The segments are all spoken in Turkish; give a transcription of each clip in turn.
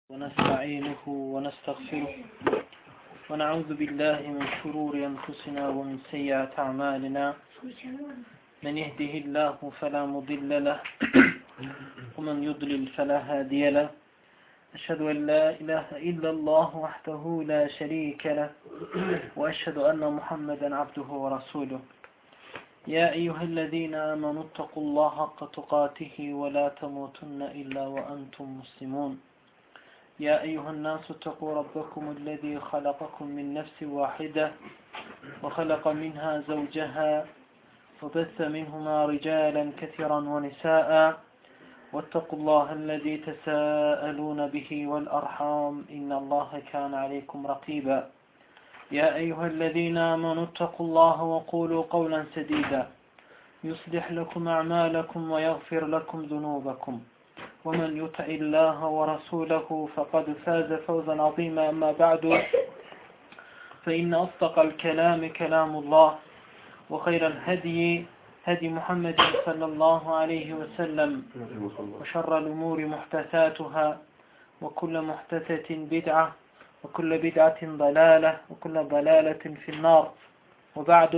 ونستعينه ونستغفره ونعوذ بالله من شرور أنفسنا ومن سيئات أعمالنا من يهده الله فلا مضل له ومن يضلل فلا هادي له أشهد أن لا إله إلا الله وحده لا شريك له وأشهد أن محمدا عبده ورسوله يا أيها الذين آمنوا اتقوا الله حق تقاته ولا تموتن إلا وأنتم مسلمون يا أيها الناس اتقوا ربكم الذي خلقكم من نفس واحدة وخلق منها زوجها وبث منهما رجالا كثيرا ونساء واتقوا الله الذي تساءلون به والأرحام إن الله كان عليكم رقيبا يا أيها الذين آمنوا اتقوا الله وقولوا قولا سديدا يصلح لكم أعمالكم ويغفر لكم ذنوبكم ومن يطع الله ورسوله فقد فاز فوزا عظيما أما بعد فإن أصدق الكلام كلام الله وخير الهدي هدي محمد صلى الله عليه وسلم وشر الأمور محدثاتها وكل محدثة بدعة وكل بدعة ضلالة وكل ضلالة في النار وبعد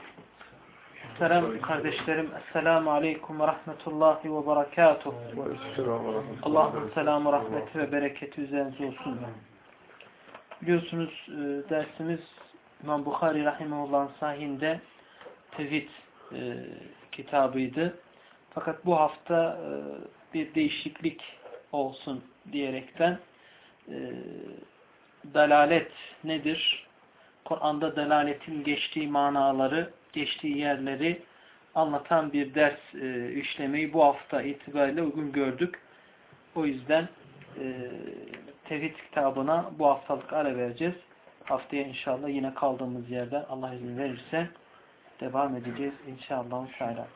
Selam kardeşlerim. Esselamu Aleyküm ve Rahmetullahi ve Berekatuhu. Allah'ın selamı, rahmeti ve bereketi üzerinize olsun. Biliyorsunuz dersimiz İmam Bukhari Rahimahullah'ın sahihinde tevhid kitabıydı. Fakat bu hafta bir değişiklik olsun diyerekten dalalet nedir? Kur'an'da dalaletin geçtiği manaları, geçtiği yerleri anlatan bir ders işlemeyi bu hafta itibariyle uygun gördük. O yüzden tevhid kitabına bu haftalık ara vereceğiz. Haftaya inşallah yine kaldığımız yerden Allah izin verirse devam edeceğiz inşallah.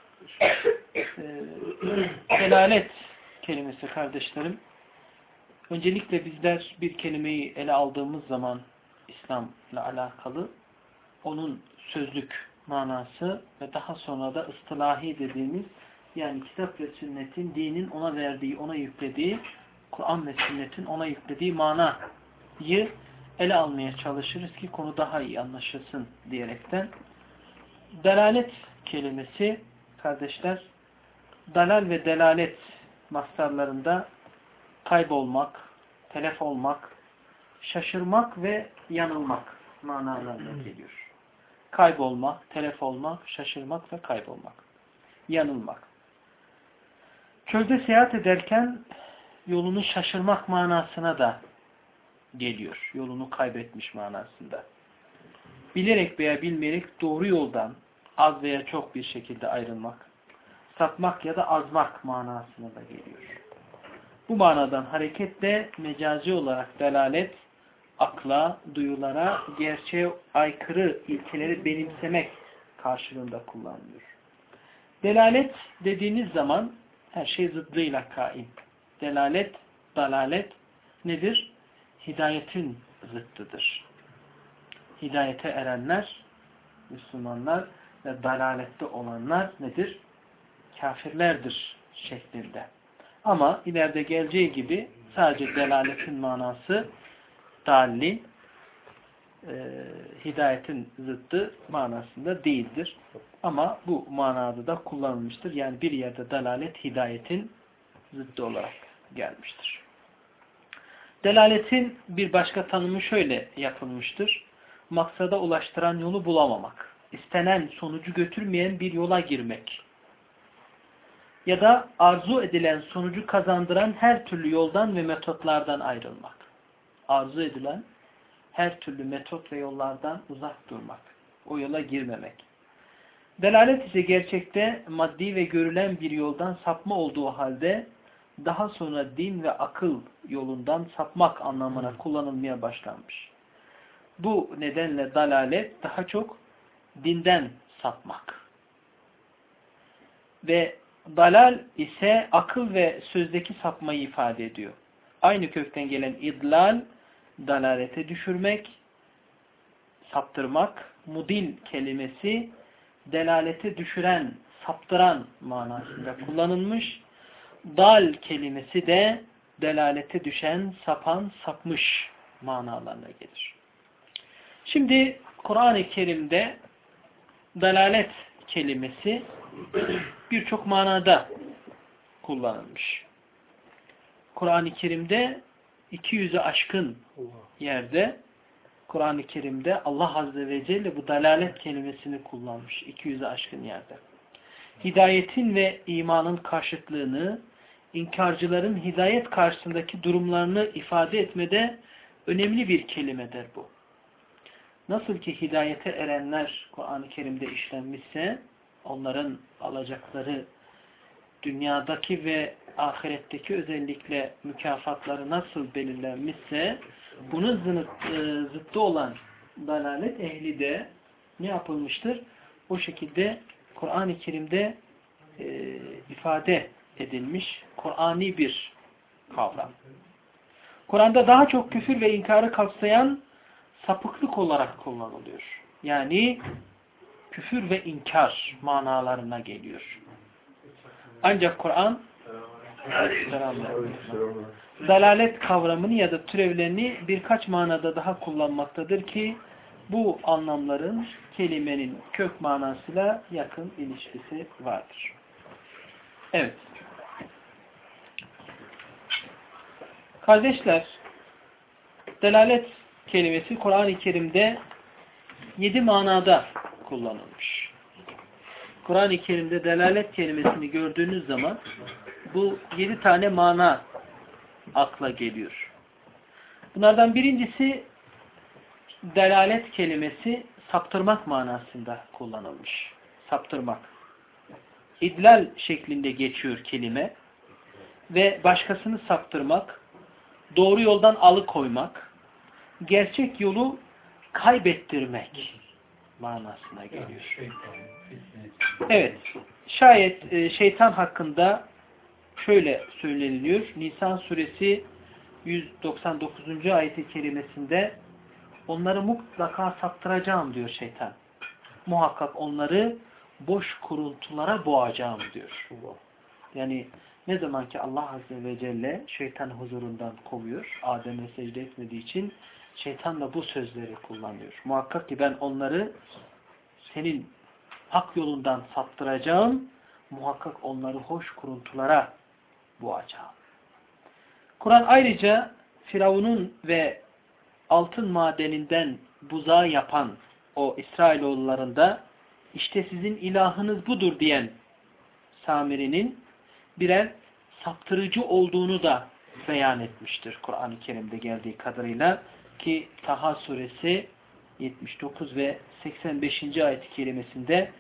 Delalet kelimesi kardeşlerim. Öncelikle bizler bir kelimeyi ele aldığımız zaman İslam'la alakalı onun sözlük manası ve daha sonra da ıstılahi dediğimiz yani kitap ve sünnetin dinin ona verdiği, ona yüklediği, Kur'an ve sünnetin ona yüklediği manayı ele almaya çalışırız ki konu daha iyi anlaşılsın diyerekten. Delalet kelimesi kardeşler, dalal ve delalet mastarlarında kaybolmak, telef olmak, şaşırmak ve yanılmak manalarına geliyor. Kaybolmak, telef olmak, şaşırmak ve kaybolmak. Yanılmak. Çölde seyahat ederken yolunu şaşırmak manasına da geliyor. Yolunu kaybetmiş manasında. Bilerek veya bilmeyerek doğru yoldan az veya çok bir şekilde ayrılmak, sapmak ya da azmak manasına da geliyor. Bu manadan hareketle mecazi olarak delalet, akla, duyulara, gerçeğe aykırı ilkeleri benimsemek karşılığında kullanılıyor. Delalet dediğiniz zaman her şey zıddıyla kaim. Delalet, dalalet nedir? Hidayetin zıttıdır. Hidayete erenler, Müslümanlar ve dalalette olanlar nedir? Kafirlerdir şeklinde. Ama ileride geleceği gibi sadece delaletin manası dalli, hidayetin zıttı manasında değildir. Ama bu manada da kullanılmıştır. Yani bir yerde dalalet hidayetin zıttı olarak gelmiştir. Delaletin bir başka tanımı şöyle yapılmıştır. Maksada ulaştıran yolu bulamamak. İstenen sonucu götürmeyen bir yola girmek. Ya da arzu edilen sonucu kazandıran her türlü yoldan ve metotlardan ayrılmak. Arzu edilen her türlü metot ve yollardan uzak durmak. O yola girmemek. Delalet ise gerçekte maddi ve görülen bir yoldan sapma olduğu halde daha sonra din ve akıl yolundan sapmak anlamına kullanılmaya başlanmış. Bu nedenle dalalet daha çok dinden sapmak. Ve dalal ise akıl ve sözdeki sapmayı ifade ediyor. Aynı kökten gelen idlal, dalalete düşürmek, saptırmak, mudil kelimesi delalete düşüren, saptıran manasında kullanılmış. Dal kelimesi de delalete düşen, sapan, sapmış manalarına gelir. Şimdi Kur'an-ı Kerim'de dalalet kelimesi birçok manada kullanılmış. Kur'an-ı Kerim'de 200'e aşkın yerde Kur'an-ı Kerim'de Allah Azze ve Celle bu dalalet kelimesini kullanmış. 200'e aşkın yerde. Hidayetin ve imanın karşıtlığını, inkarcıların hidayet karşısındaki durumlarını ifade etmede önemli bir kelimedir bu. Nasıl ki hidayete erenler Kur'an-ı Kerim'de işlenmişse, onların alacakları dünyadaki ve ahiretteki özellikle mükafatları nasıl belirlenmişse, bunun zıttı olan dalalet ehli de ne yapılmıştır? O şekilde Kur'an-ı Kerim'de ifade edilmiş Kur'ani bir kavram. Kur'an'da daha çok küfür ve inkarı kapsayan sapıklık olarak kullanılıyor. Yani küfür ve inkar manalarına geliyor. Ancak Kur'an dalalet kavramını ya da türevlerini birkaç manada daha kullanmaktadır ki bu anlamların kelimenin kök manasıyla yakın ilişkisi vardır. Evet. Kardeşler, dalalet kelimesi Kur'an-ı Kerim'de 7 manada kullanılmış. Kur'an-ı Kerim'de dalalet kelimesini gördüğünüz zaman bu 7 tane mana akla geliyor. Bunlardan birincisi dalalet kelimesi saptırmak manasında kullanılmış. Saptırmak. İdlal şeklinde geçiyor kelime ve başkasını saptırmak, doğru yoldan alıkoymak, gerçek yolu kaybettirmek manasına geliyor. Evet. Şayet şeytan hakkında şöyle söyleniliyor. Nisan suresi 199. ayet-i kerimesinde onları mutlaka saptıracağım diyor şeytan. Muhakkak onları boş kuruntulara boğacağım diyor. Yani ne zaman ki Allah Azze ve Celle şeytanı huzurundan kovuyor, Adem'e secde etmediği için şeytan da bu sözleri kullanıyor. Muhakkak ki ben onları senin hak yolundan saptıracağım, muhakkak onları hoş kuruntulara boğacağım. Kur'an ayrıca Firavun'un ve altın madeninden buzağı yapan o İsrailoğullarında işte sizin ilahınız budur diyen Samiri'nin birer saptırıcı olduğunu da beyan etmiştir Kur'an-ı Kerim'de geldiği kadarıyla ki Taha suresi 79 ve 85. ayet-i kerimesinde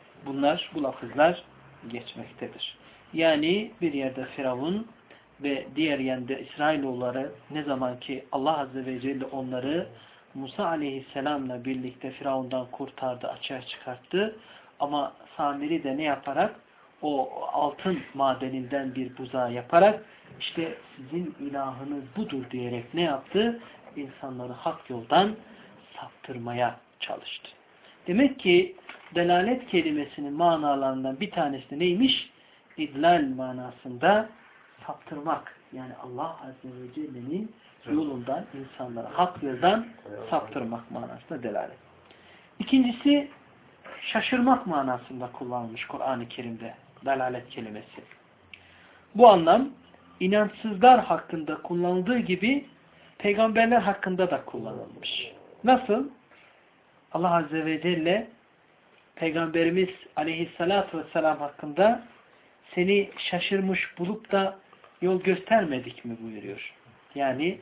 bu lafızlar geçmektedir. Yani bir yerde Firavun ve diğer yanda İsrailoğulları ne zaman ki Allah Azze ve Celle onları Musa Aleyhisselam'la birlikte Firavun'dan kurtardı, açığa çıkarttı. Ama Samiri de ne yaparak? O altın madeninden bir buzağı yaparak işte sizin ilahınız budur diyerek ne yaptı? İnsanları hak yoldan saptırmaya çalıştı. Demek ki delalet kelimesinin manalarından bir tanesi neymiş? İdlal manasında saptırmak. Yani Allah Azze ve Celle'nin yolundan insanlara hak yoldan saptırmak manasında delalet. İkincisi şaşırmak manasında kullanılmış Kur'an-ı Kerim'de delalet kelimesi. Bu anlam inançsızlar hakkında kullanıldığı gibi peygamberler hakkında da kullanılmış. Nasıl? Allah Azze ve Celle Peygamberimiz Aleyhisselatü Vesselam hakkında seni şaşırmış bulup da yol göstermedik mi buyuruyor. Yani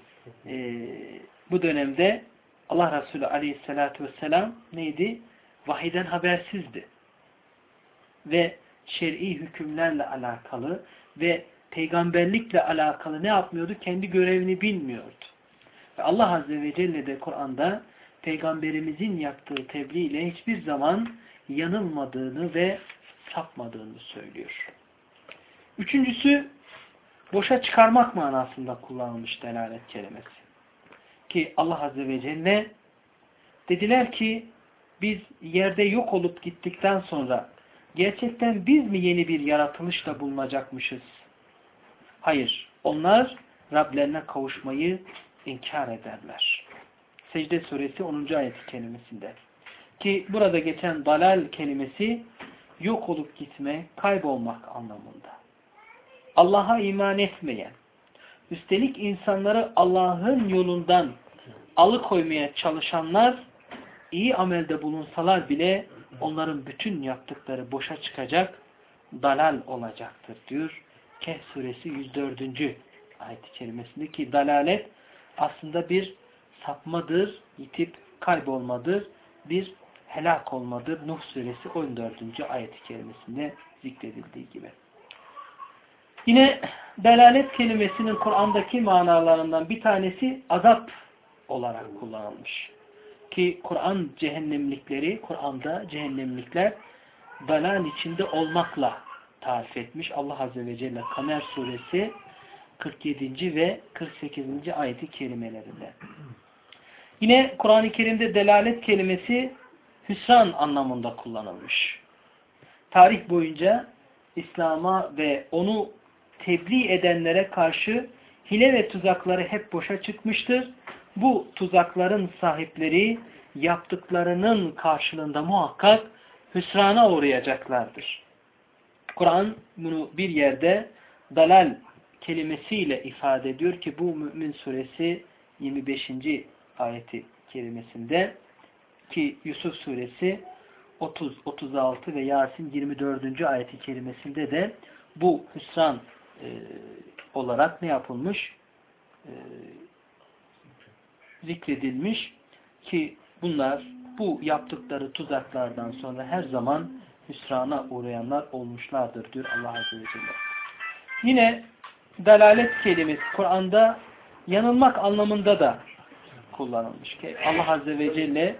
bu dönemde Allah Resulü Aleyhisselatü Vesselam neydi? Vahiden habersizdi. Ve şer'i hükümlerle alakalı ve peygamberlikle alakalı ne yapmıyordu? Kendi görevini bilmiyordu. Ve Allah Azze ve Celle de Kur'an'da peygamberimizin yaptığı tebliğ ile hiçbir zaman yanılmadığını ve sapmadığını söylüyor. Üçüncüsü boşa çıkarmak manasında kullanılmış delalet kelimesi. Ki Allah Azze ve Celle dediler ki biz yerde yok olup gittikten sonra gerçekten biz mi yeni bir yaratılışla bulunacakmışız? Hayır. Onlar Rablerine kavuşmayı inkar ederler. Secde suresi 10. ayet-i kerimesinde. Ki burada geçen dalal kelimesi yok olup gitme, kaybolmak anlamında. Allah'a iman etmeyen, üstelik insanları Allah'ın yolundan alıkoymaya çalışanlar iyi amelde bulunsalar bile onların bütün yaptıkları boşa çıkacak, dalal olacaktır diyor. Kehf suresi 104. ayet-i kerimesinde ki dalalet aslında bir sapmadır, yitip kaybolmadır, bir helak olmadır. Nuh suresi 14. ayet-i kerimesinde zikredildiği gibi. Yine dalalet kelimesinin Kur'an'daki manalarından bir tanesi azap olarak kullanılmış. Ki Kur'an'da cehennemlikler dalal içinde olmakla tarif etmiş. Allah Azze ve Celle Kamer suresi 47. ve 48. ayet-i kerimelerinde. Yine Kur'an-ı Kerim'de delalet kelimesi hüsran anlamında kullanılmış. Tarih boyunca İslam'a ve onu tebliğ edenlere karşı hile ve tuzakları hep boşa çıkmıştır. Bu tuzakların sahipleri yaptıklarının karşılığında muhakkak hüsrana uğrayacaklardır. Kur'an bunu bir yerde dalal kelimesiyle ifade ediyor ki bu Mü'min suresi 25. ayeti kerimesinde ki Yusuf suresi 30, 36 ve Yasin 24. ayeti kerimesinde de bu hüsran olarak ne yapılmış? Zikredilmiş ki bunlar bu yaptıkları tuzaklardan sonra her zaman hüsrana uğrayanlar olmuşlardır diyor Allah Azze ve Celle. Yine dalalet kelimesi Kur'an'da yanılmak anlamında da kullanılmış. Ki Allah Azze ve Celle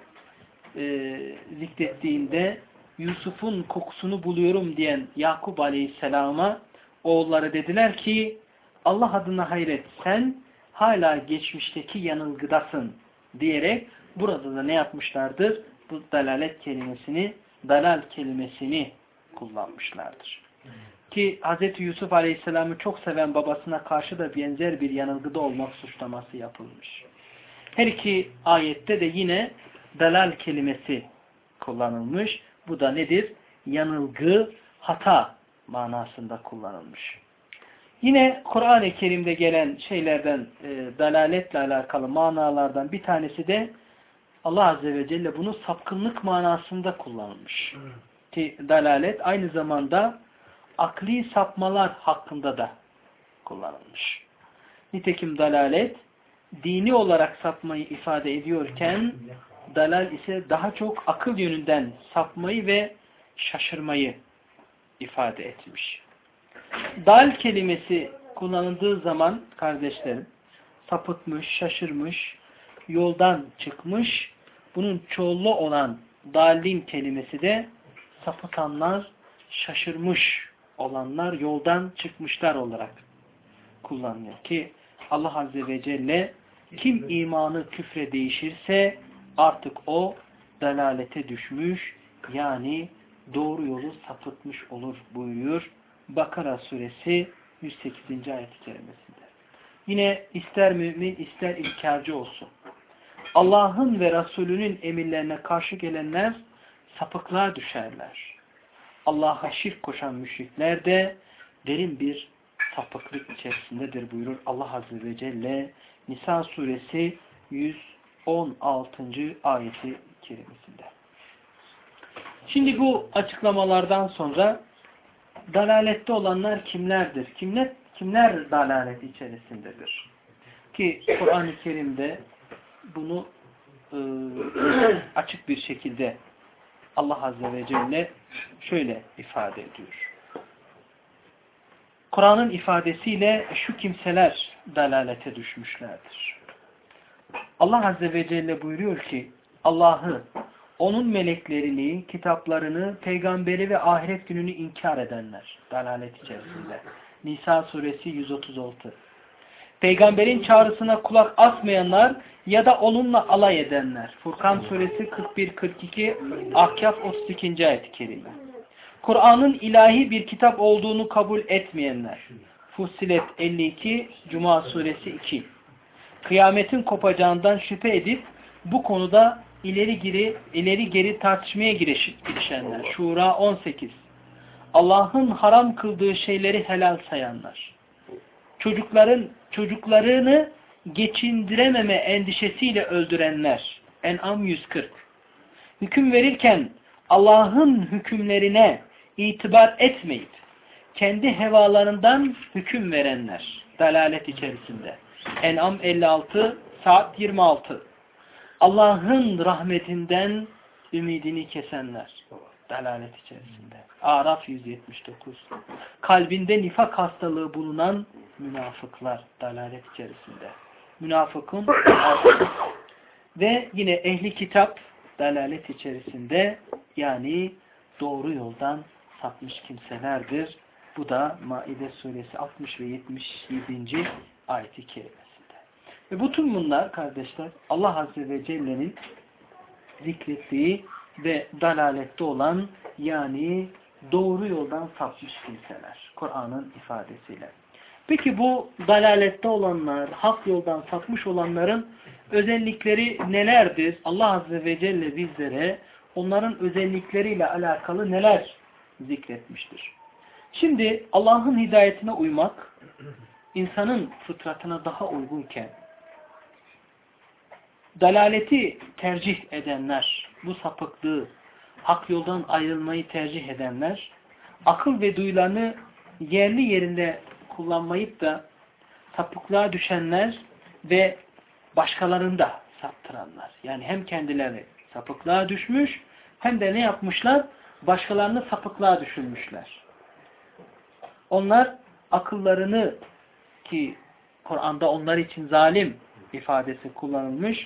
zikrettiğinde Yusuf'un kokusunu buluyorum diyen Yakup Aleyhisselam'a oğulları dediler ki Allah adına hayret sen hala geçmişteki yanılgıdasın diyerek burada da ne yapmışlardır? Bu dalalet kelimesini, dalal kelimesini kullanmışlardır. Ki Hz. Yusuf Aleyhisselam'ı çok seven babasına karşı da benzer bir yanılgıda olmak suçlaması yapılmış. Her iki ayette de yine dalal kelimesi kullanılmış. Bu da nedir? Yanılgı, hata manasında kullanılmış. Yine Kur'an-ı Kerim'de gelen şeylerden, dalaletle alakalı manalardan bir tanesi de Allah Azze ve Celle bunu sapkınlık manasında kullanılmış. Ki dalalet aynı zamanda akli sapmalar hakkında da kullanılmış. Nitekim dalalet dini olarak sapmayı ifade ediyorken dalal ise daha çok akıl yönünden sapmayı ve şaşırmayı ifade etmiş. Dal kelimesi kullanıldığı zaman kardeşlerim sapıtmış, şaşırmış, yoldan çıkmış. Bunun çoğulu olan dalin kelimesi de sapıtanlar, şaşırmış olanlar, yoldan çıkmışlar olarak kullanılıyor. Ki Allah Azze ve Celle kim imanı küfre değişirse artık o dalalete düşmüş, yani doğru yolu sapıtmış olur buyuruyor. Bakara suresi 108. ayet-i kerimesinde. Yine ister mümin ister inkarcı olsun. Allah'ın ve Resulünün emirlerine karşı gelenler sapıklığa düşerler. Allah'a şirk koşan müşrikler de derin bir sapıklık içerisindedir buyurur Allah Azze ve Celle Nisa suresi 116. ayeti kerimesinde. Şimdi bu açıklamalardan sonra dalalette olanlar kimlerdir? Kimler dalalet içerisindedir? Ki Kur'an-ı Kerim'de bunu açık bir şekilde Allah Azze ve Celle şöyle ifade ediyor. Kur'an'ın ifadesiyle şu kimseler dalalete düşmüşlerdir. Allah Azze ve Celle buyuruyor ki Allah'ı, onun meleklerini, kitaplarını, peygamberi ve ahiret gününü inkar edenler dalalet içerisinde. Nisa suresi 136. Peygamberin çağrısına kulak asmayanlar ya da onunla alay edenler. Furkan suresi 41-42, Ahkaf 32. ayet-i kerime. Kur'an'ın ilahi bir kitap olduğunu kabul etmeyenler. Fussilet 52, Cuma suresi 2. Kıyametin kopacağından şüphe edip bu konuda ileri geri tartışmaya girişenler. Şura 18. Allah'ın haram kıldığı şeyleri helal sayanlar. Çocuklarını geçindirememe endişesiyle öldürenler. En'am 140. Hüküm verirken Allah'ın hükümlerine itibar etmeyip kendi hevalarından hüküm verenler. Dalalet içerisinde. En'am 56, Saat 26. Allah'ın rahmetinden ümidini kesenler. Dalalet içerisinde. Araf 179. Kalbinde nifak hastalığı bulunan münafıklar. Dalalet içerisinde. Münafıkın ve yine ehli kitap dalalet içerisinde, yani doğru yoldan sapmış kimselerdir. Bu da Maide suresi 60 ve 77. ayet-i kerimesinde. Ve bütün bunlar kardeşler Allah Azze ve Celle'nin zikrettiği ve dalalette olan, yani doğru yoldan sapmış kimseler. Kur'an'ın ifadesiyle. Peki bu dalalette olanlar, hak yoldan sapmış olanların özellikleri nelerdir? Allah Azze ve Celle bizlere onların özellikleriyle alakalı neler zikretmiştir? Şimdi Allah'ın hidayetine uymak insanın fıtratına daha uygunken dalaleti tercih edenler, bu sapıklığı, hak yoldan ayrılmayı tercih edenler, akıl ve duyularını yerli yerinde kullanmayıp da sapıklığa düşenler ve başkalarını da saptıranlar. Yani hem kendileri sapıklığa düşmüş, hem de ne yapmışlar? Başkalarını sapıklığa düşürmüşler. Onlar akıllarını, ki Kur'an'da onlar için zalim ifadesi kullanılmış,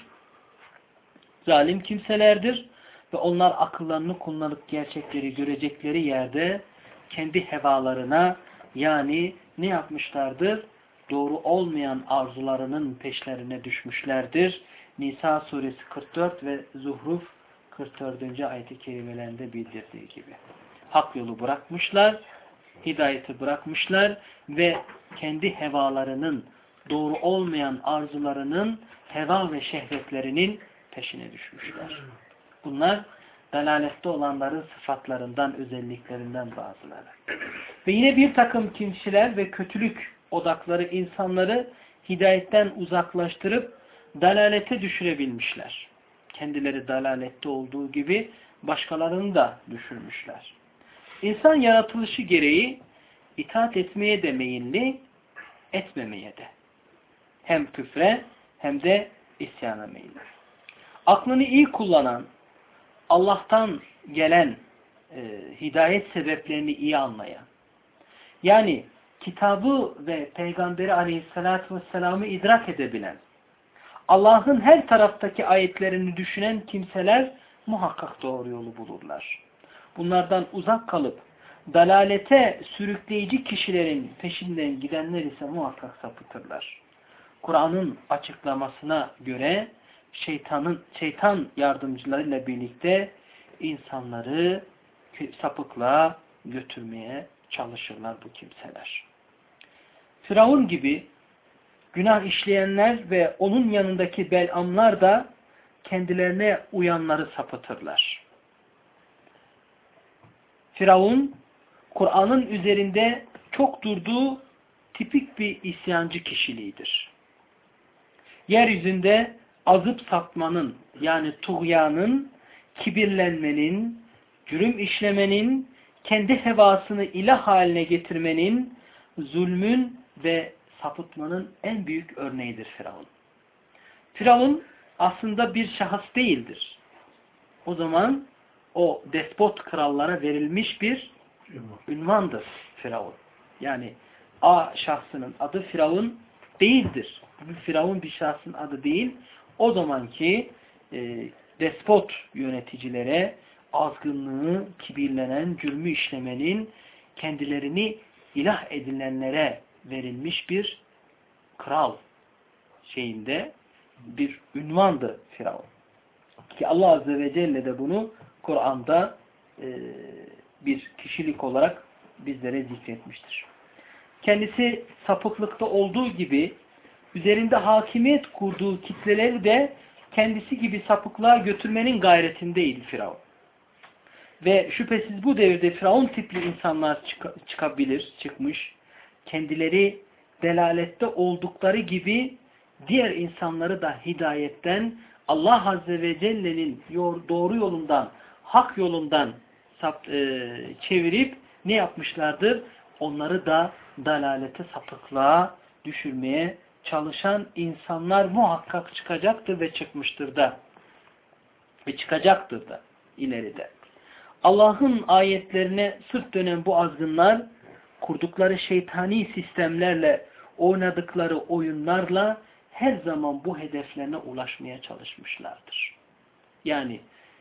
zalim kimselerdir ve onlar akıllarını kullanıp gerçekleri görecekleri yerde kendi hevalarına, yani ne yapmışlardır? Doğru olmayan arzularının peşlerine düşmüşlerdir. Nisa suresi 44 ve Zuhruf 44. ayet-i kerimelerinde bildirdiği gibi. Hak yolu bırakmışlar, hidayeti bırakmışlar ve kendi hevalarının, doğru olmayan arzularının, heva ve şehvetlerinin peşine düşmüşler. Bunlar dalalette olanların sıfatlarından, özelliklerinden bazıları. Ve yine bir takım kimseler ve kötülük odakları insanları hidayetten uzaklaştırıp dalalete düşürebilmişler. Kendileri dalalette olduğu gibi başkalarını da düşürmüşler. İnsan yaratılışı gereği itaat etmeye de meyilli, etmemeye de. Hem küfre hem de isyana meyilli. Aklını iyi kullanan, Allah'tan gelen hidayet sebeplerini iyi anlayan, yani kitabı ve Peygamberi Aleyhisselatü Vesselam'ı idrak edebilen, Allah'ın her taraftaki ayetlerini düşünen kimseler muhakkak doğru yolu bulurlar. Bunlardan uzak kalıp dalalete sürükleyici kişilerin peşinden gidenler ise muhakkak sapıtırlar. Kur'an'ın açıklamasına göre şeytan yardımcılarıyla birlikte insanları sapıklığa götürmeye çalışırlar bu kimseler. Firavun gibi günah işleyenler ve onun yanındaki belamlar da kendilerine uyanları sapıtırlar. Firavun, Kur'an'ın üzerinde çok durduğu tipik bir isyancı kişiliğidir. Yeryüzünde azıp sapmanın, yani tuğyanın, kibirlenmenin, cürüm işlemenin, kendi hevasını ilah haline getirmenin, zulmün ve sapıtmanın en büyük örneğidir Firavun. Firavun aslında bir şahıs değildir. O zaman o despot krallara verilmiş bir ünvandır Firavun. Yani A şahsının adı Firavun değildir. Firavun bir şahsın adı değil. O zamanki despot yöneticilere azgınlığı, kibirlenen, cürmü işlemenin, kendilerini ilah edinenlere verilmiş bir kral şeyinde bir ünvandı Firavun. Ki Allah Azze ve Celle de bunu Kur'an'da bir kişilik olarak bizlere zikretmiştir. kendisi sapıklıkta olduğu gibi üzerinde hakimiyet kurduğu kitleleri de kendisi gibi sapıklığa götürmenin gayretindeydi Firavun. Ve şüphesiz bu devirde Firavun tipli insanlar çıkmış. Kendileri delalette oldukları gibi diğer insanları da hidayetten, Allah Azze ve Celle'nin doğru yolundan, hak yolundan çevirip ne yapmışlardır? Onları da dalalete, sapıklığa düşürmeye çalışan insanlar muhakkak çıkacaktır ve çıkmıştır da. Ve çıkacaktır da ileride. Allah'ın ayetlerine sırt dönen bu azgınlar kurdukları şeytani sistemlerle, oynadıkları oyunlarla her zaman bu hedeflerine ulaşmaya çalışmışlardır. Yani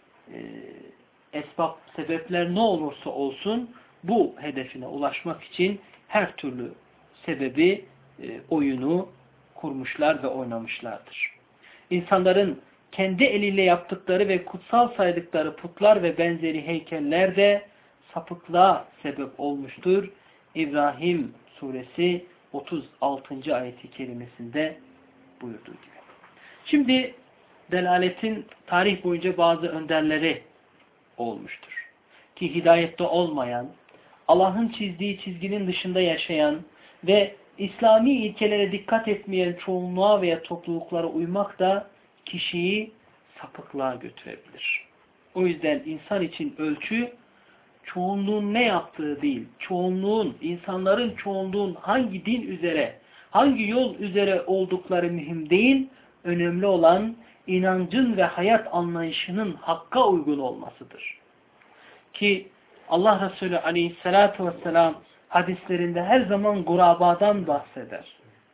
sebepler ne olursa olsun bu hedefine ulaşmak için her türlü sebebi, oyunu kurmuşlar ve oynamışlardır. İnsanların kendi eliyle yaptıkları ve kutsal saydıkları putlar ve benzeri heykeller de sapıklığa sebep olmuştur. İbrahim suresi 36. ayeti kerimesinde buyurduğu gibi. Şimdi delaletin tarih boyunca bazı önderleri olmuştur. Ki hidayette olmayan, Allah'ın çizdiği çizginin dışında yaşayan ve İslami ilkelere dikkat etmeyen çoğunluğa veya topluluklara uymak da kişiyi sapıklığa götürebilir. O yüzden insan için ölçü çoğunluğun ne yaptığı değil, insanların çoğunluğun hangi din üzere, hangi yol üzere oldukları mühim değil, önemli olan inancın ve hayat anlayışının hakka uygun olmasıdır. Ki Allah Resulü aleyhissalatu vesselam hadislerinde her zaman gurabadan bahseder.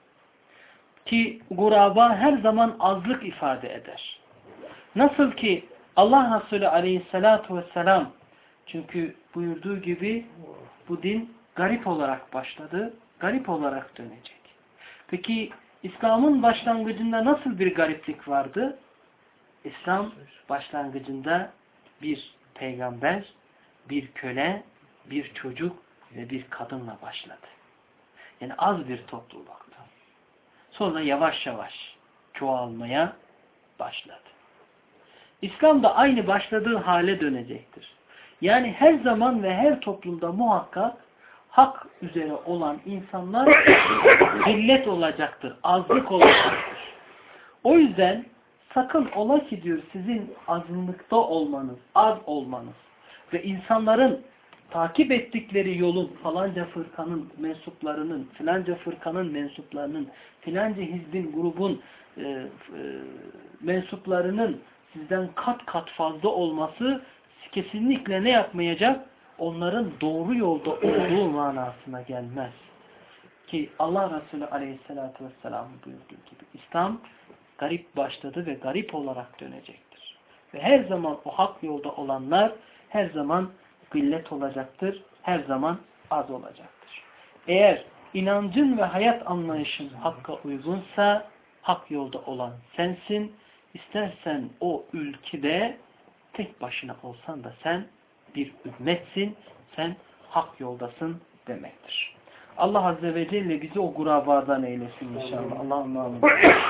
Ki guraba her zaman azlık ifade eder. Nasıl ki Allah Resulü aleyhissalatu vesselam, çünkü buyurduğu gibi bu din garip olarak başladı, garip olarak dönecek. Peki İslam'ın başlangıcında nasıl bir gariplik vardı? İslam başlangıcında bir peygamber, bir köle, bir çocuk ve bir kadınla başladı. Yani az bir topluluktu. Sonra yavaş yavaş çoğalmaya başladı. İslam da aynı başladığı hale dönecektir. Yani her zaman ve her toplumda muhakkak hak üzere olan insanlar zillet olacaktır, azlık olacaktır. O yüzden sakın ola ki diyor sizin azınlıkta olmanız, az olmanız ve insanların takip ettikleri yolun falanca fırkanın mensuplarının, filanca fırkanın mensuplarının, filanca hizbin, grubun mensuplarının sizden kat kat fazla olması kesinlikle ne yapmayacak? Onların doğru yolda olduğu manasına gelmez. Ki Allah Resulü aleyhissalatü vesselam buyurduğu gibi İslam garip başladı ve garip olarak dönecektir. Ve her zaman o hak yolda olanlar her zaman gıllet olacaktır, her zaman az olacaktır. Eğer inancın ve hayat anlayışın hakka uygunsa hak yolda olan sensin. İstersen o ülkede tek başına olsan da sen bir ümmetsin, sen hak yoldasın demektir. Allah Azze ve Celle bizi o gurabadan eylesin inşallah. Allah'ım amin.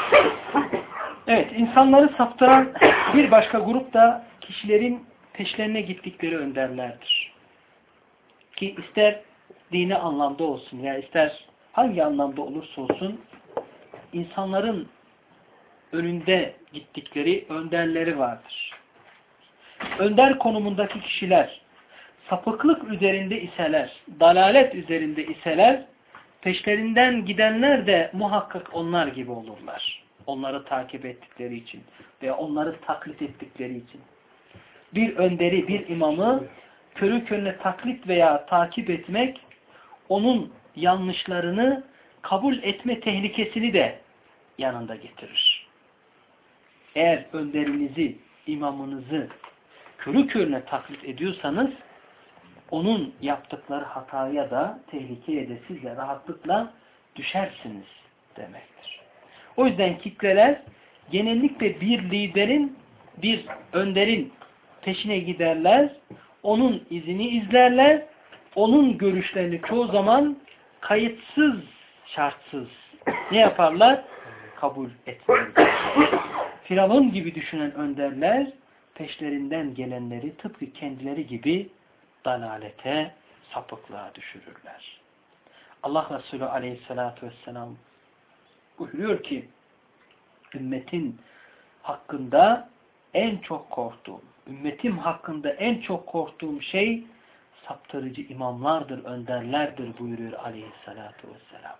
Evet, insanları saptıran bir başka grup da kişilerin peşlerine gittikleri önderlerdir. Ki ister dini anlamda olsun ya ister hangi anlamda olursa olsun insanların önünde gittikleri önderleri vardır. Önder konumundaki kişiler sapıklık üzerinde iseler, dalalet üzerinde iseler, peşlerinden gidenler de muhakkak onlar gibi olurlar. Onları takip ettikleri için veya onları taklit ettikleri için. Bir önderi, bir imamı körü körüne taklit veya takip etmek, onun yanlışlarını kabul etme tehlikesini de yanında getirir. Eğer önderinizi, imamınızı körü körüne taklit ediyorsanız, onun yaptıkları hataya da, tehlikeye de siz de rahatlıkla düşersiniz demektir. O yüzden kitleler genellikle bir liderin, bir önderin peşine giderler, onun izini izlerler, onun görüşlerini çoğu zaman kayıtsız, şartsız ne yaparlar? Kabul etmezler. Firavun gibi düşünen önderler peşlerinden gelenleri tıpkı kendileri gibi dalalete, sapıklığa düşürürler. Allah Resulü aleyhissalatu vesselam buyuruyor ki ümmetin hakkında en çok korktuğum, ümmetim hakkında en çok korktuğum şey saptırıcı imamlardır, önderlerdir buyuruyor aleyhissalatu vesselam.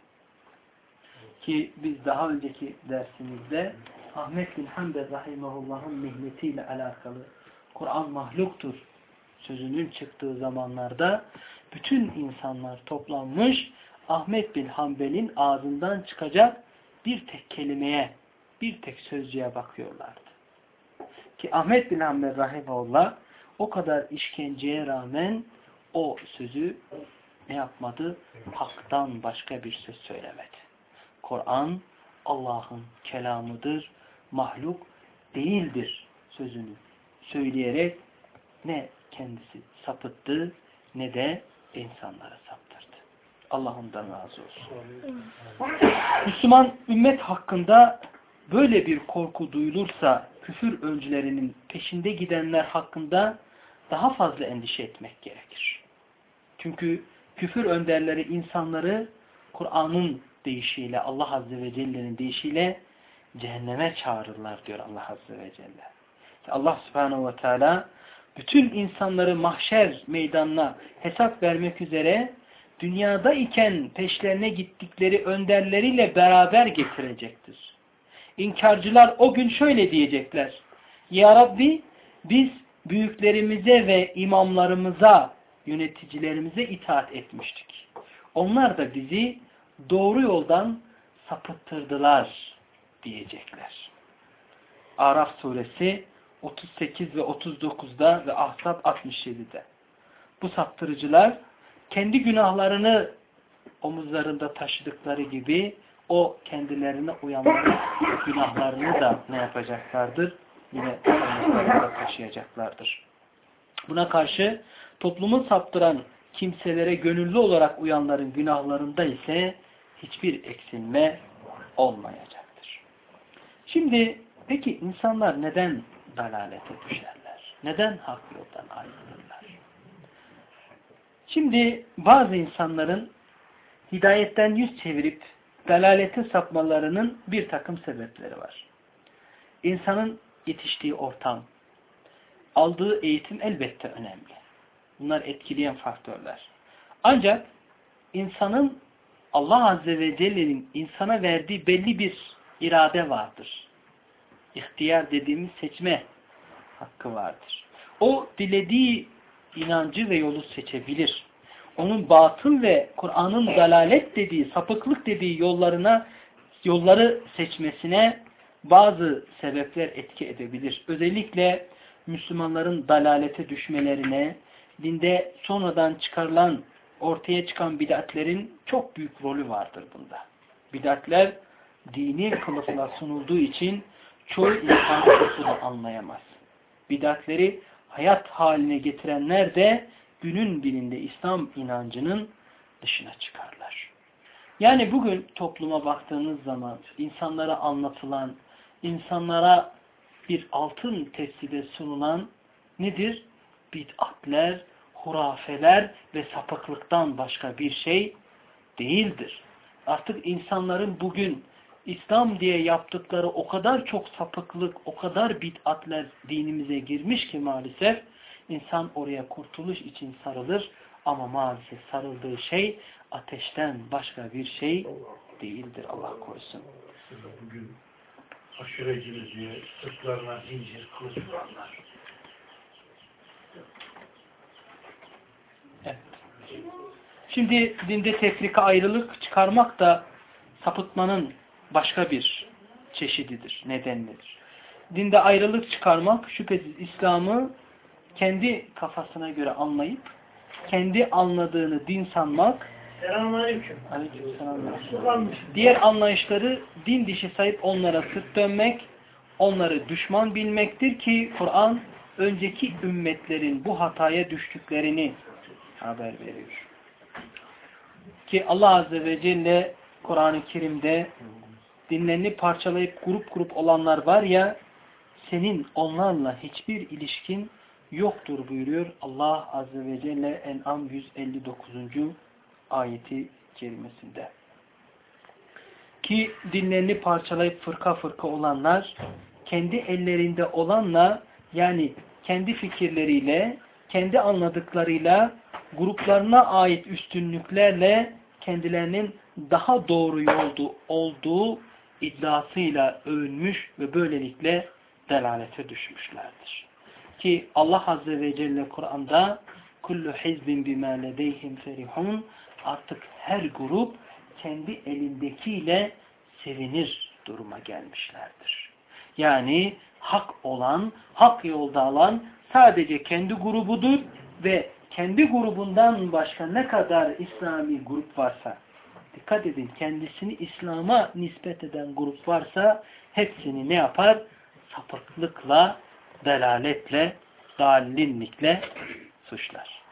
Ki biz daha önceki dersimizde Ahmet bin Hanbel rahimahullah'ın mihnetiyle alakalı Kur'an mahluktur sözünün çıktığı zamanlarda bütün insanlar toplanmış Ahmet bin Hanbel'in ağzından çıkacak bir tek kelimeye, bir tek sözcüğe bakıyorlardı. Ki Ahmet bin Hanbel rahimahullah o kadar işkenceye rağmen o sözü ne yapmadı? Hak'tan başka bir söz söylemedi. Kur'an Allah'ın kelamıdır, mahluk değildir sözünü söyleyerek ne kendisi sapıttı ne de insanları saptırdı. Allah ondan razı olsun. Müslüman ümmet hakkında böyle bir korku duyulursa küfür öncülerinin peşinde gidenler hakkında daha fazla endişe etmek gerekir. Çünkü küfür önderleri insanları Kur'an'ın deyişiyle, Allah Azze ve Celle'nin deyişiyle cehenneme çağırırlar diyor Allah Azze ve Celle. Allah Subhanahu ve Teala bütün insanları mahşer meydanına hesap vermek üzere dünyada iken peşlerine gittikleri önderleriyle beraber getirecektir. İnkarcılar o gün şöyle diyecekler: Ya Rabbi, biz büyüklerimize ve imamlarımıza, yöneticilerimize itaat etmiştik. Onlar da bizi doğru yoldan sapıttırdılar diyecekler. Araf suresi 38 ve 39'da ve Ahzab 67'de. Bu saptırıcılar kendi günahlarını omuzlarında taşıdıkları gibi o kendilerine uyanların günahlarını da ne yapacaklardır? Yine omuzlarında taşıyacaklardır. Buna karşı toplumu saptıran kimselere gönüllü olarak uyanların günahlarında ise hiçbir eksilme olmayacaktır. Şimdi peki insanlar neden dalalete düşerler? Neden hak yoldan ayrılırlar? Şimdi bazı insanların hidayetten yüz çevirip dalalete sapmalarının bir takım sebepleri var. İnsanın yetiştiği ortam, aldığı eğitim elbette önemli. Bunlar etkileyen faktörler. Ancak insanın Allah Azze ve Celle'nin insana verdiği belli bir irade vardır. İhtiyar dediğimiz seçme hakkı vardır. O dilediği inancı ve yolu seçebilir. Onun batıl ve Kur'an'ın dalalet dediği, sapıklık dediği yolları seçmesine bazı sebepler etki edebilir. Özellikle Müslümanların dalalete düşmelerine, dinde sonradan çıkarılan, ortaya çıkan bid'atlerin çok büyük rolü vardır bunda. Bid'atler dini kılıfla sunulduğu için çoğu insan bunu anlayamaz. Bid'atleri hayat haline getirenler de günün birinde İslam inancının dışına çıkarlar. Yani bugün topluma baktığınız zaman insanlara anlatılan, insanlara bir altın tepside sunulan nedir? Bid'atler, hurafeler ve sapıklıktan başka bir şey değildir. Artık insanların bugün İslam diye yaptıkları o kadar çok sapıklık, o kadar bid'atler dinimize girmiş ki maalesef insan oraya kurtuluş için sarılır ama maalesef sarıldığı şey ateşten başka bir şey değildir. Allah korusun. Bugün aşurecimiz diye sırtlarına zincir kılıç vuranlar. Evet. Şimdi dinde tefrika, ayrılık çıkarmak da sapıtmanın başka bir çeşididir, nedenidir. Dinde ayrılık çıkarmak şüphesiz İslam'ı kendi kafasına göre anlayıp kendi anladığını din sanmak, diğer anlayışları din dışı sayıp onlara sırt dönmek, onları düşman bilmektir ki Kur'an önceki ümmetlerin bu hataya düştüklerini haber veriyor. Ki Allah Azze ve Celle Kur'an-ı Kerim'de dinlerini parçalayıp grup grup olanlar var ya, senin onlarla hiçbir ilişkin yoktur buyuruyor Allah Azze ve Celle En'am 159. ayeti kerimesinde. Ki dinlerini parçalayıp fırka fırka olanlar kendi ellerinde olanla, yani kendi fikirleriyle, kendi anladıklarıyla, gruplarına ait üstünlüklerle kendilerinin daha doğru yolda olduğu iddiasıyla övünmüş ve böylelikle delalete düşmüşlerdir. Ki Allah Azze ve Celle Kur'an'da kullu hizbin bima ledeyhim ferihun, artık her grup kendi elindekiyle sevinir duruma gelmişlerdir. Yani hak olan, hak yolda alan sadece kendi grubudur ve kendi grubundan başka ne kadar İslami grup varsa, dikkat edin, kendisini İslam'a nispet eden grup varsa hepsini ne yapar? Sapıklıkla, delaletle, dallinlikle suçlar.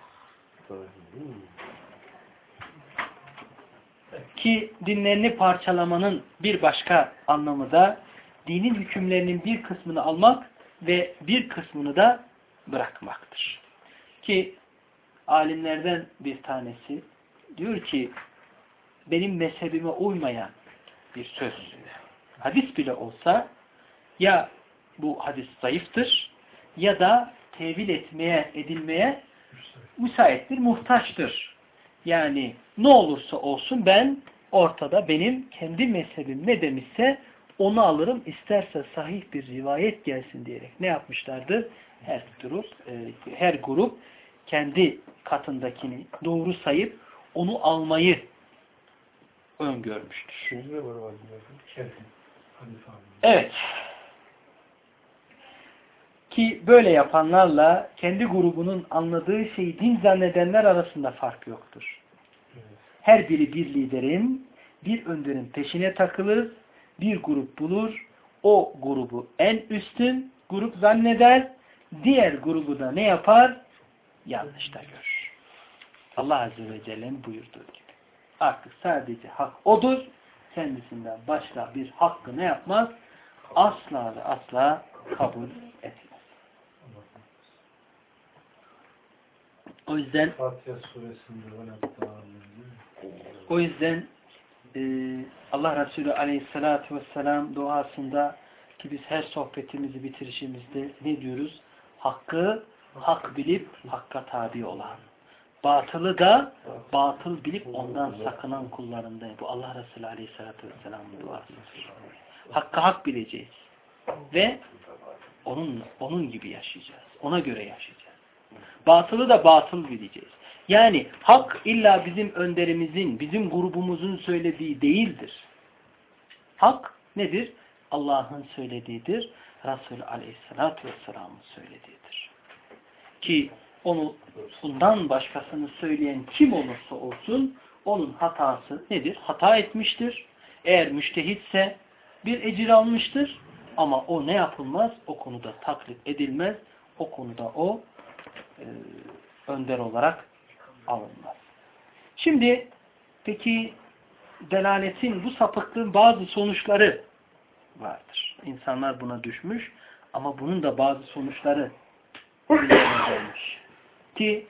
Ki dinlerini parçalamanın bir başka anlamı da dinin hükümlerinin bir kısmını almak ve bir kısmını da bırakmaktır. Ki alimlerden bir tanesi diyor ki benim mezhebime uymayan bir söz, hadis bile olsa ya bu hadis zayıftır ya da tevil etmeye, edilmeye müsaittir, muhtaçtır. Yani ne olursa olsun ben ortada benim kendi mezhebim ne demişse onu alırım, isterse sahih bir rivayet gelsin diyerek ne yapmışlardır? Her grup kendi katındakini doğru sayıp onu almayı öngörmüştür. Evet. Ki böyle yapanlarla kendi grubunun anladığı şeyi din zannedenler arasında fark yoktur. Her biri bir liderin, bir önderin peşine takılır, bir grup bulur, o grubu en üstün grup zanneder, diğer grubu da ne yapar? Yanlışta görür. Allah Azze ve Celle'nin buyurduğu gibi. Artık sadece hak odur, kendisinden başka bir hakkı ne yapmaz? Asla ve asla kabul etmez. O yüzden Allah Resulü Aleyhisselatü Vesselam duasında, ki biz her sohbetimizi bitirişimizde ne diyoruz? Hakkı hak bilip hakka tabi olan, batılı da batıl bilip ondan sakınan kullarındayım. Bu Allah Resulü Aleyhisselatü Vesselam'ın duasıdır. Hakkı hak bileceğiz ve onun gibi yaşayacağız. Ona göre yaşayacağız. Batılı da batıl bileceğiz. Yani hak illa bizim önderimizin, bizim grubumuzun söylediği değildir. Hak nedir? Allah'ın söylediğidir. Resulü Aleyhisselatü Vesselam'ın söylediğidir. Ki bundan başkasını söyleyen kim olursa olsun onun hatası nedir? Hata etmiştir. Eğer müştehitse bir ecir almıştır. Ama o ne yapılmaz? O konuda taklit edilmez. O konuda o önder olarak alınmaz. Şimdi peki delaletin, bu sapıklığın bazı sonuçları vardır. İnsanlar buna düşmüş ama bunun da bazı sonuçları olmuş. Ki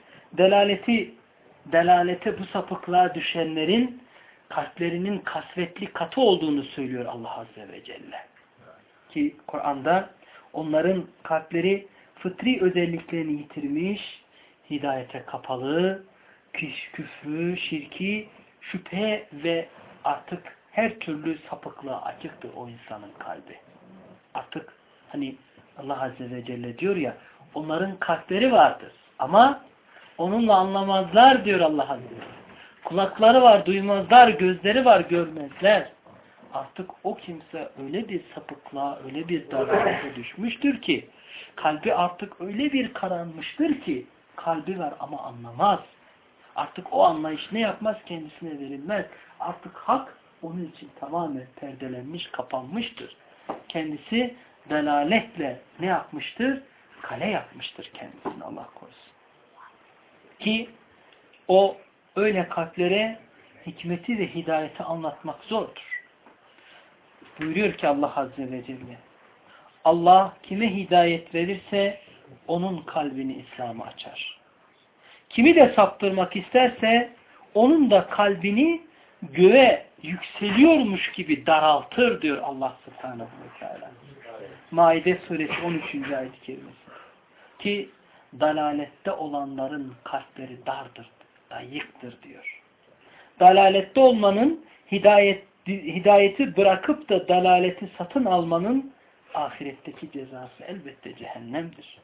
delalete bu sapıklığa düşenlerin kalplerinin kasvetli, katı olduğunu söylüyor Allah Azze ve Celle. Ki Kur'an'da onların kalpleri fıtri özelliklerini yitirmiş, hidayete kapalı, küfrü, şirki, şüphe ve artık her türlü sapıklığa açıktır o insanın kalbi. Artık hani Allah Azze ve Celle diyor ya, onların kalpleri vardır ama onunla anlamazlar diyor Allah Azze ve Celle. Kulakları var, duymazlar, gözleri var, görmezler. Artık o kimse öyle bir sapıklığa, öyle bir dalalete düşmüştür ki, kalbi artık öyle bir karanmıştır ki, kalbi var ama anlamaz. Artık o anlayış ne yapmaz? Kendisine verilmez. Artık hak onun için tamamen perdelenmiş, kapanmıştır. Kendisi delaletle ne yapmıştır? Kale yapmıştır kendisini, Allah korusun. Ki o öyle kalplere hikmeti ve hidayeti anlatmak zordur. Buyuruyor ki Allah Azze ve Celle, Allah kime hidayet verirse onun kalbini İslam'a açar. Kimi de saptırmak isterse onun da kalbini göğe yükseliyormuş gibi daraltır diyor Allah Subhanahu ve Teala. Maide suresi 13. ayet-i kerimesi. Ki dalalette olanların kalpleri dardır, dayıktır diyor. Dalalette olmanın, hidayeti bırakıp da dalaleti satın almanın ahiretteki cezası elbette cehennemdir.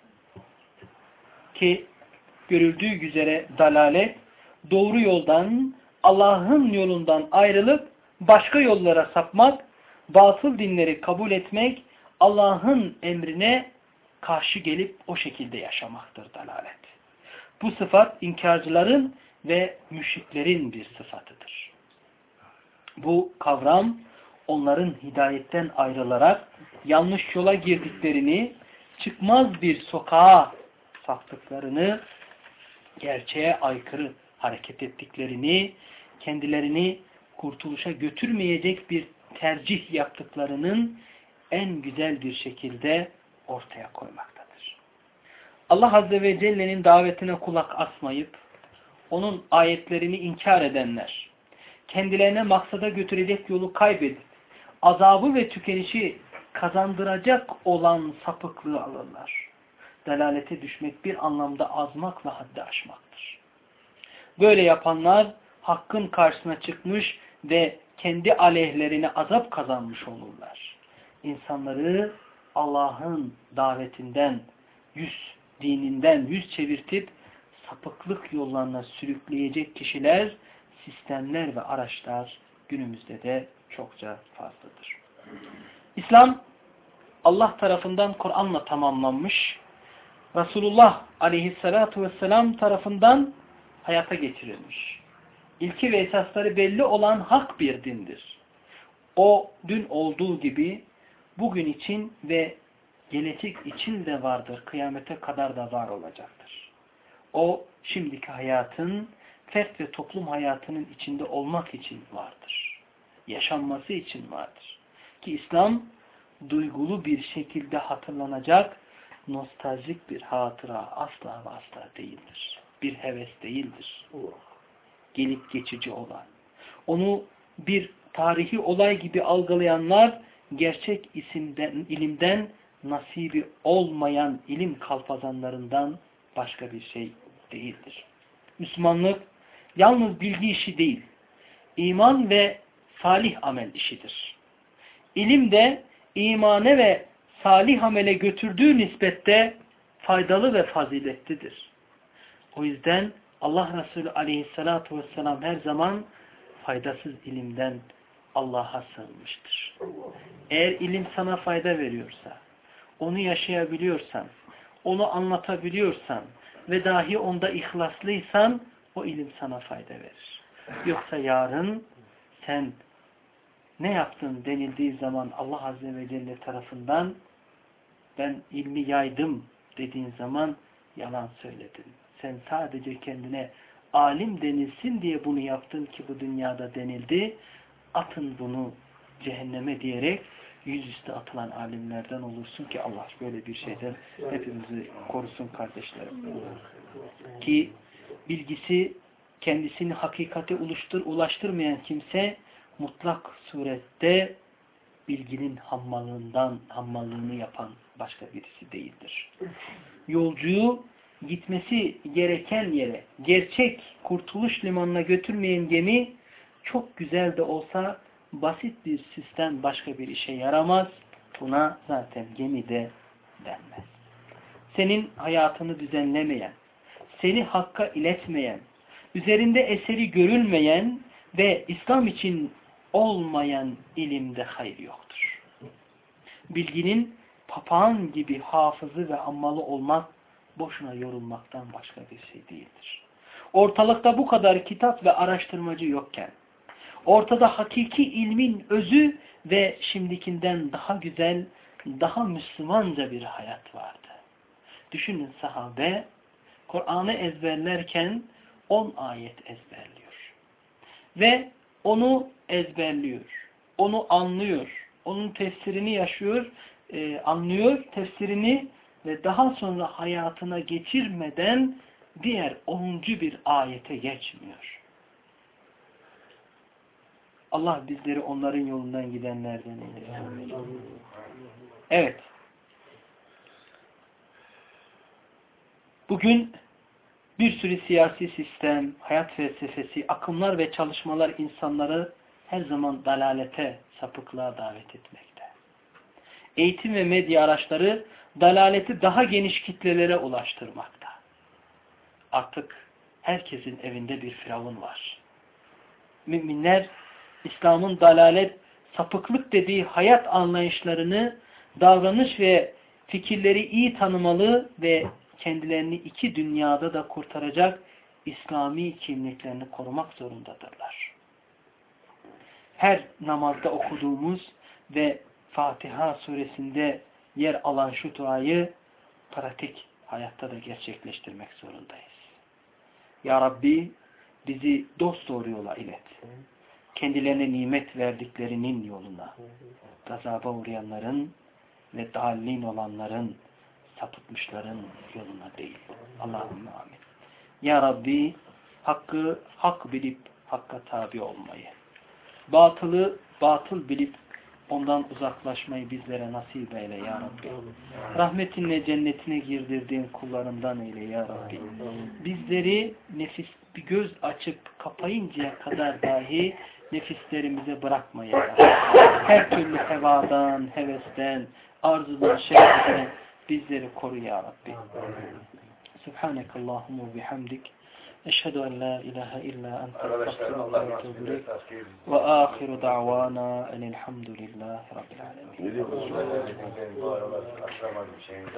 Ki görüldüğü üzere dalalet, doğru yoldan, Allah'ın yolundan ayrılıp başka yollara sapmak, batıl dinleri kabul etmek, Allah'ın emrine karşı gelip o şekilde yaşamaktır dalalet. Bu sıfat inkarcıların ve müşriklerin bir sıfatıdır. Bu kavram onların hidayetten ayrılarak yanlış yola girdiklerini, çıkmaz bir sokağa saptıklarını, gerçeğe aykırı hareket ettiklerini, kendilerini kurtuluşa götürmeyecek bir tercih yaptıklarının en güzel bir şekilde ortaya koymaktadır. Allah Azze ve Celle'nin davetine kulak asmayıp, onun ayetlerini inkar edenler, kendilerine maksada götürecek yolu kaybedip, azabı ve tükenişi kazandıracak olan sapıklığı alırlar. Delalete düşmek bir anlamda azmak ve haddi aşmaktır. Böyle yapanlar hakkın karşısına çıkmış ve kendi aleyhlerine azap kazanmış olurlar. İnsanları Allah'ın davetinden, dininden yüz çevirtip sapıklık yollarına sürükleyecek kişiler, sistemler ve araçlar günümüzde de çokça fazladır. İslam Allah tarafından Kur'an'la tamamlanmış, Resulullah aleyhissalatu vesselam tarafından hayata geçirilmiş. İlki ve esasları belli olan hak bir dindir. O dün olduğu gibi bugün için ve gelecek için de vardır. Kıyamete kadar da var olacaktır. O şimdiki hayatın, fert ve toplum hayatının içinde olmak için vardır. Yaşanması için vardır. Ki İslam duygulu bir şekilde hatırlanacak, nostaljik bir hatıra asla ve asla değildir. Bir heves değildir. Gelip geçici olan. Onu bir tarihi olay gibi algılayanlar gerçek ilimden nasibi olmayan ilim kalpazanlarından başka bir şey değildir. Müslümanlık yalnız bilgi işi değil, iman ve salih amel işidir. İlim de imane ve salih amele götürdüğü nispette faydalı ve faziletlidir. O yüzden Allah Resulü aleyhissalatu vesselam her zaman faydasız ilimden Allah'a sığınmıştır. Eğer ilim sana fayda veriyorsa, onu yaşayabiliyorsan, onu anlatabiliyorsan ve dahi onda ihlaslıysan o ilim sana fayda verir. Yoksa yarın sen ne yaptın denildiği zaman Allah Azze ve Celle tarafından ben ilmi yaydım dediğin zaman yalan söyledin. Sen sadece kendine alim denilsin diye bunu yaptın ki bu dünyada denildi. Atın bunu cehenneme diyerek yüzüstü atılan alimlerden olursun ki Allah böyle bir şeyden hepimizi korusun kardeşlerim. Ki bilgisi kendisini hakikate ulaştırmayan kimse mutlak surette bilginin hammallığını yapan başka birisi değildir. Yolcuyu gitmesi gereken yere, gerçek kurtuluş limanına götürmeyen gemi çok güzel de olsa basit bir sistem başka bir işe yaramaz. Buna zaten gemi de denmez. Senin hayatını düzenlemeyen, seni hakka iletmeyen, üzerinde eseri görülmeyen ve İslam için olmayan ilimde hayır yoktur. Bilginin papağan gibi hafızı ve ammalı olmak boşuna yorulmaktan başka bir şey değildir. Ortalıkta bu kadar kitap ve araştırmacı yokken, ortada hakiki ilmin özü ve şimdikinden daha güzel, daha Müslümanca bir hayat vardı. Düşünün sahabe, Kur'an'ı ezberlerken 10 ayet ezberliyor. Ve onu ezberliyor, onu anlıyor, onun tefsirini yaşıyor, anlıyor tefsirini ve daha sonra hayatına geçirmeden diğer 10. bir ayete geçmiyor. Allah bizleri onların yolundan gidenlerden eylesin. Evet. Bugün bir sürü siyasi sistem, hayat felsefesi, akımlar ve çalışmalar insanları her zaman dalalete, sapıklığa davet etmekte. Eğitim ve medya araçları dalaleti daha geniş kitlelere ulaştırmakta. Artık herkesin evinde bir firavun var. Müminler İslam'ın dalalet, sapıklık dediği hayat anlayışlarını, davranış ve fikirleri iyi tanımalı ve kendilerini iki dünyada da kurtaracak İslami kimliklerini korumak zorundadırlar. Her namazda okuduğumuz ve Fatiha suresinde yer alan şu duayı pratik hayatta da gerçekleştirmek zorundayız. Ya Rabbi bizi dosdoğru yola ilet. Kendilerine nimet verdiklerinin yoluna, gazaba uğrayanların ve dallin olanların, sapıtmışların yoluna değil. Allahümme amin. Ya Rabbi hakkı hak bilip hakka tabi olmayı, batılı batıl bilip ondan uzaklaşmayı bizlere nasip eyle ya Rabbi. Rahmetinle cennetine girdirdiğin kullarından eyle ya Rabbi. Bizleri nefis bir göz açıp kapayıncaya kadar dahi nefislerimize bırakma ya Rabbi. Her türlü hevadan, hevesten, arzudan, şehvetten bizleri koru ya Rabbi. Subhanekallahumma bihamdik. أشهد أن لا إله إلا أنت أستغفرك وأتوب إليك وآخر دعوانا أن الحمد لله رب العالمين